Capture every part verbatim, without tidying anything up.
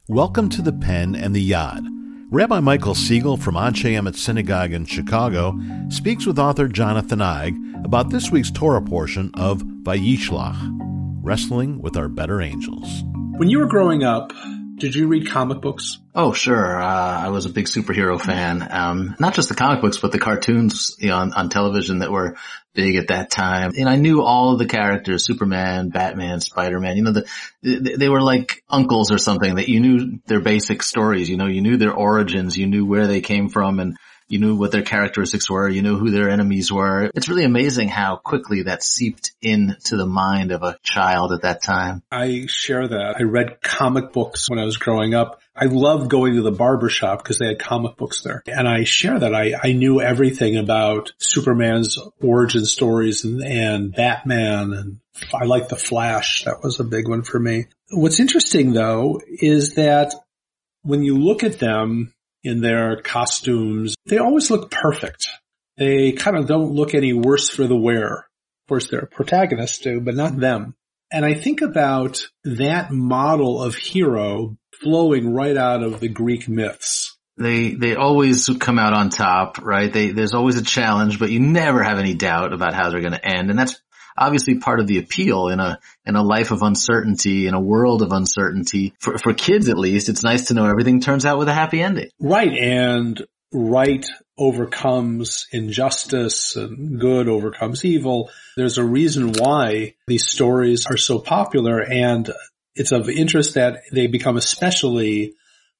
Welcome to the Pen and the Yad. Rabbi Michael Siegel from Anshe Emet Synagogue in Chicago speaks with author Jonathan Eig about this week's Torah portion of Vayishlach, Wrestling with Our Better Angels. When you were growing up, did you read comic books? Oh, sure. Uh, I was a big superhero fan. Um, not just the comic books, but the cartoons, you know, on, on television that were big at that time. And I knew all of the characters, Superman, Batman, Spider-Man, you know, the, they, they were like uncles or something that you knew their basic stories, you know, you knew their origins, you knew where they came from, and you knew what their characteristics were, you knew who their enemies were. It's really amazing how quickly that seeped into the mind of a child at that time. I share that. I read comic books when I was growing up. I loved going to the barber shop because they had comic books there. And I share that. I, I knew everything about Superman's origin stories and, and Batman, and I liked the Flash. That was a big one for me. What's interesting, though, is that when you look at them in their costumes, they always look perfect. They kind of don't look any worse for the wearer. Of course, their protagonists do, but not them. And I think about that model of hero flowing right out of the Greek myths. They they always come out on top, right? They, there's always a challenge, but you never have any doubt about how they're going to end. And that's obviously part of the appeal in a in a life of uncertainty, in a world of uncertainty. For for kids at least, it's nice to know everything turns out with a happy ending. Right, and right overcomes injustice and good overcomes evil. There's a reason why these stories are so popular, and it's of interest that they become especially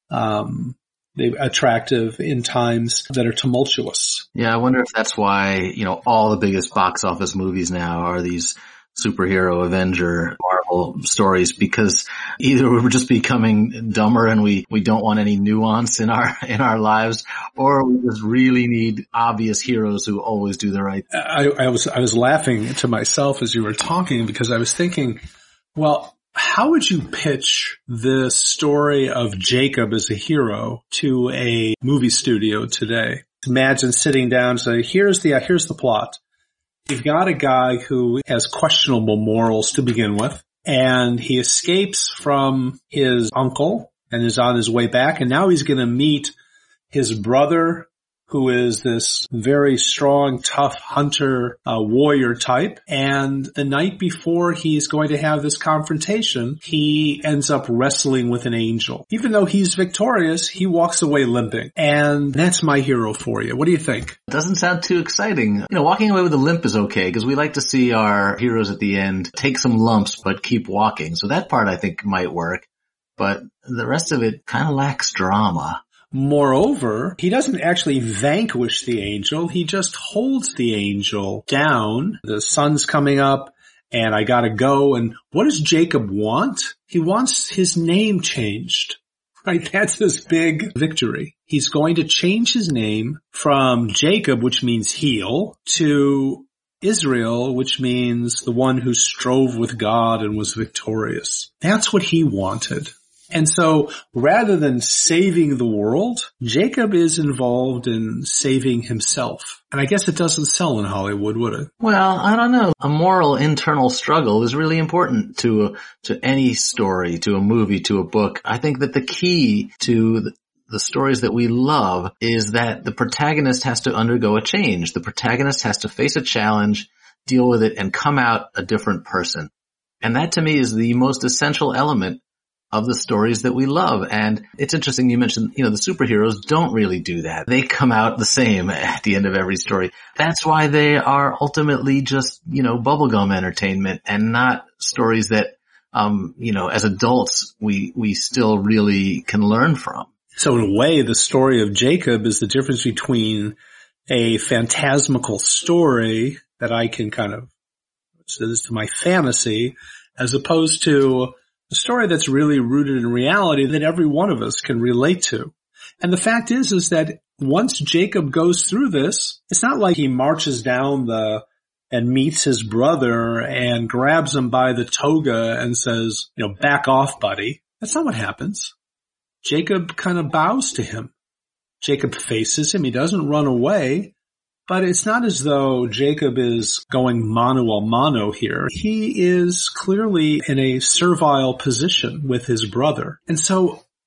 um They attractive in times that are tumultuous. Yeah, I wonder if that's why, you know, all the biggest box office movies now are these superhero, Avenger, Marvel stories, because either we're just becoming dumber and we, we don't want any nuance in our, in our lives, or we just really need obvious heroes who always do the right thing. I, I was, I was laughing to myself as you were talking because I was thinking, well, how would you pitch the story of Jacob as a hero to a movie studio today? Imagine sitting down and saying, here's the, here's the plot. You've got a guy who has questionable morals to begin with, and he escapes from his uncle and is on his way back, and now he's going to meet his brother, who is this very strong, tough hunter, uh, warrior type. And the night before he's going to have this confrontation, he ends up wrestling with an angel. Even though he's victorious, he walks away limping. And that's my hero for you. What do you think? It doesn't sound too exciting. You know, walking away with a limp is okay, because we like to see our heroes at the end take some lumps but keep walking. So that part I think might work. But the rest of it kind of lacks drama. Moreover, he doesn't actually vanquish the angel. He just holds the angel down. The sun's coming up and I gotta go. And what does Jacob want? He wants his name changed. Right? That's his big victory. He's going to change his name from Jacob, which means heel, to Israel, which means the one who strove with God and was victorious. That's what he wanted. And so rather than saving the world, Jacob is involved in saving himself. And I guess it doesn't sell in Hollywood, would it? Well, I don't know. A moral internal struggle is really important to a, to any story, to a movie, to a book. I think that the key to the, the stories that we love is that the protagonist has to undergo a change. The protagonist has to face a challenge, deal with it, and come out a different person. And that to me is the most essential element of the stories that we love. And it's interesting you mentioned, you know, the superheroes don't really do that. They come out the same at the end of every story. That's why they are ultimately just, you know, bubblegum entertainment and not stories that, um, you know, as adults, we, we still really can learn from. So in a way, the story of Jacob is the difference between a phantasmical story that I can kind of, so this is my fantasy, as opposed to a story that's really rooted in reality that every one of us can relate to. And the fact is, is that once Jacob goes through this, it's not like he marches down the, and meets his brother and grabs him by the toga and says, you know, back off, buddy. That's not what happens. Jacob kind of bows to him. Jacob faces him. He doesn't run away. But it's not as though Jacob is going mano a mano here. He is clearly in a servile position with his brother. And so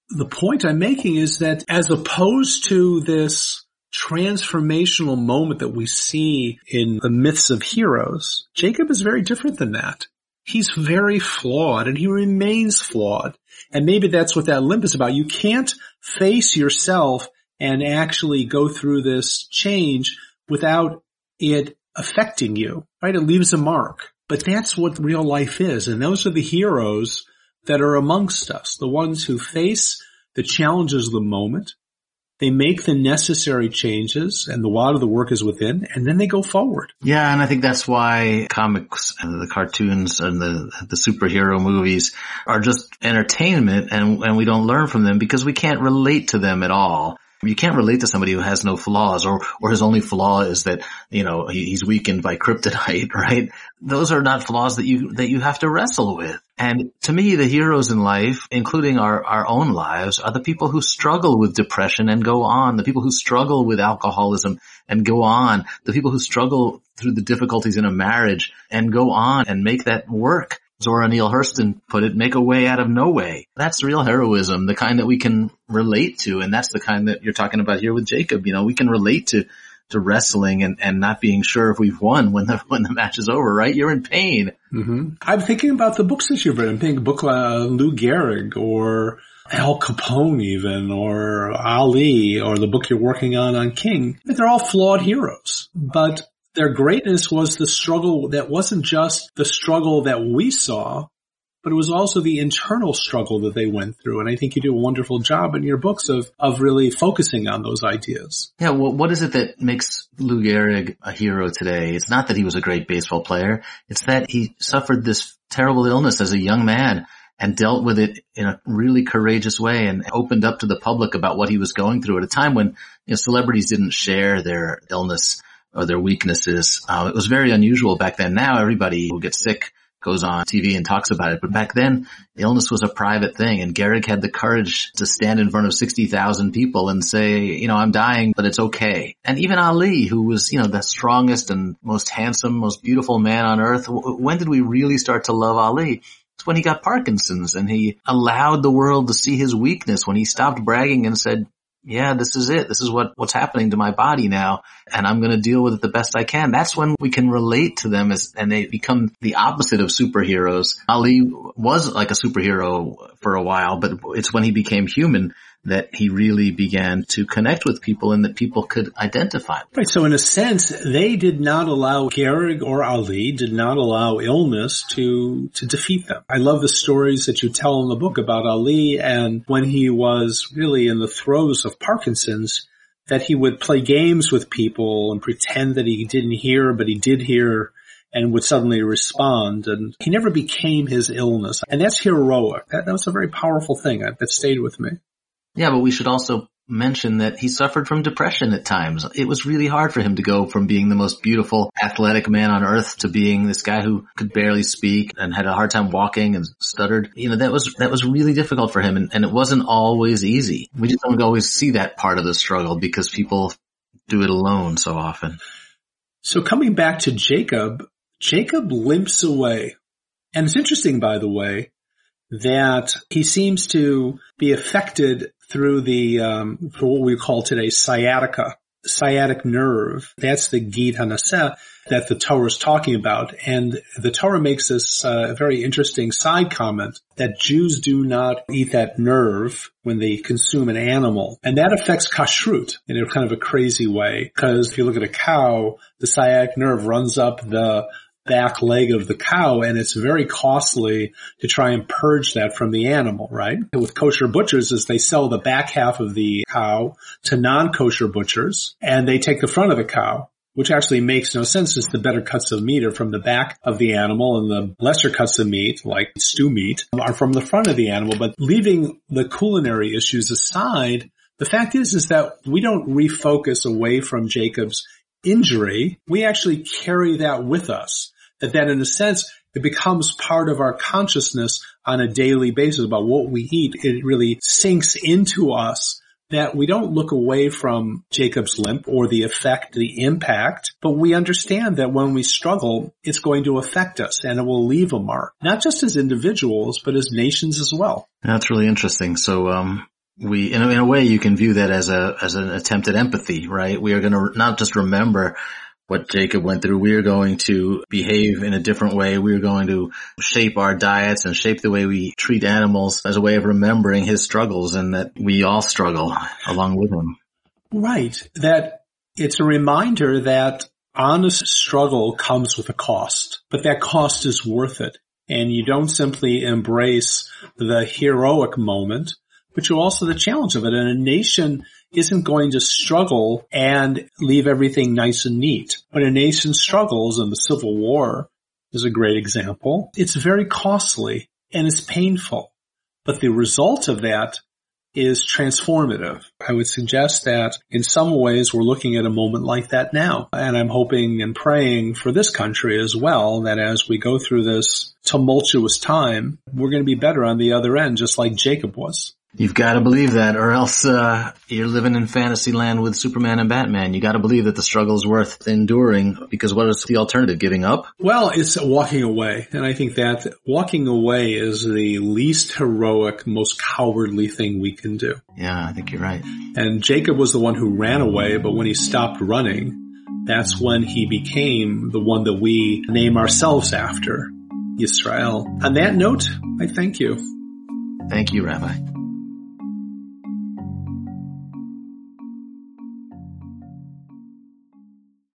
the point I'm making is that as opposed to this transformational moment that we see in the myths of heroes, Jacob is very different than that. He's very flawed and he remains flawed. And maybe that's what that limp is about. You can't face yourself and actually go through this change without it affecting you, right? It leaves a mark. But that's what real life is. And those are the heroes that are amongst us, the ones who face the challenges of the moment. They make the necessary changes, and a lot of the work is within, and then they go forward. Yeah, and I think that's why comics and the cartoons and the the superhero movies are just entertainment, and, and we don't learn from them because we can't relate to them at all. You can't relate to somebody who has no flaws, or, or his only flaw is that, you know, he, he's weakened by kryptonite, right? Those are not flaws that you, that you have to wrestle with. And to me, the heroes in life, including our, our own lives, are the people who struggle with depression and go on, the people who struggle with alcoholism and go on, the people who struggle through the difficulties in a marriage and go on and make that work. Zora Neale Hurston put it, make a way out of no way. That's real heroism, the kind that we can relate to. And that's the kind that you're talking about here with Jacob. You know, we can relate to, to wrestling and, and not being sure if we've won when the, when the match is over, right? You're in pain. Mm-hmm. I'm thinking about the books that you've read. I'm thinking a book like uh, Lou Gehrig or Al Capone even, or Ali, or the book you're working on on King. They're all flawed heroes, but their greatness was the struggle that wasn't just the struggle that we saw, but it was also the internal struggle that they went through. And I think you do a wonderful job in your books of, of really focusing on those ideas. Yeah, well, what is it that makes Lou Gehrig a hero today? It's not that he was a great baseball player. It's that he suffered this terrible illness as a young man and dealt with it in a really courageous way and opened up to the public about what he was going through at a time when, you know, celebrities didn't share their illness or their weaknesses. Uh, it was very unusual back then. Now everybody who gets sick goes on T V and talks about it. But back then, illness was a private thing. And Gehrig had the courage to stand in front of sixty thousand people and say, you know, I'm dying, but it's okay. And even Ali, who was, you know, the strongest and most handsome, most beautiful man on earth. When did we really start to love Ali? It's when he got Parkinson's and he allowed the world to see his weakness, when he stopped bragging and said, yeah, this is it. This is what, what's happening to my body now, and I'm going to deal with it the best I can. That's when we can relate to them as, and they become the opposite of superheroes. Ali was like a superhero for a while, but it's when he became human that he really began to connect with people and that people could identify. Right. So in a sense, they did not allow, Gehrig or Ali did not allow illness to, to defeat them. I love the stories that you tell in the book about Ali, and when he was really in the throes of Parkinson's, that he would play games with people and pretend that he didn't hear, but he did hear, and would suddenly respond. And he never became his illness. And that's heroic. That, that was a very powerful thing that stayed with me. Yeah, but we should also mention that he suffered from depression at times. It was really hard for him to go from being the most beautiful, athletic man on earth to being this guy who could barely speak and had a hard time walking and stuttered. You know, that was, that was really difficult for him, and, and it wasn't always easy. We just don't always see that part of the struggle because people do it alone so often. So coming back to Jacob, Jacob limps away. And it's interesting, by the way, that he seems to be affected through the, um, for what we call today sciatica, sciatic nerve. That's the Gid HaNaseh that the Torah is talking about. And the Torah makes this uh, very interesting side comment that Jews do not eat that nerve when they consume an animal. And that affects kashrut in a kind of a crazy way. Because if you look at a cow, the sciatic nerve runs up the back leg of the cow, and it's very costly to try and purge that from the animal, right? And with kosher butchers is they sell the back half of the cow to non-kosher butchers, and they take the front of the cow, which actually makes no sense since the better cuts of meat are from the back of the animal and the lesser cuts of meat, like stew meat, are from the front of the animal. But leaving the culinary issues aside, the fact is, is that we don't refocus away from Jacob's injury. We actually carry that with us. That then, in a sense, it becomes part of our consciousness on a daily basis about what we eat. It really sinks into us that we don't look away from Jacob's limp or the effect, the impact, but we understand that when we struggle, it's going to affect us and it will leave a mark, not just as individuals, but as nations as well. That's really interesting. So, um, we, in a, in a way, you can view that as a, as an attempt at empathy, right? We are going to not just remember what Jacob went through. We are going to behave in a different way. We are going to shape our diets and shape the way we treat animals as a way of remembering his struggles, and that we all struggle along with him. Right. That it's a reminder that honest struggle comes with a cost, but that cost is worth it. And you don't simply embrace the heroic moment, but you also the challenge of it. And a nation isn't going to struggle and leave everything nice and neat. When a nation struggles, and the Civil War is a great example, it's very costly and it's painful. But the result of that is transformative. I would suggest that in some ways we're looking at a moment like that now. And I'm hoping and praying for this country as well, that as we go through this tumultuous time, we're going to be better on the other end, just like Jacob was. You've got to believe that, or else uh you're living in fantasy land with Superman and Batman. You got to believe that the struggle is worth enduring, because what is the alternative? Giving up? Well, it's walking away. And I think that walking away is the least heroic, most cowardly thing we can do. Yeah, I think you're right. And Jacob was the one who ran away, but when he stopped running, that's when he became the one that we name ourselves after, Yisrael. On that note, I thank you. Thank you, Rabbi.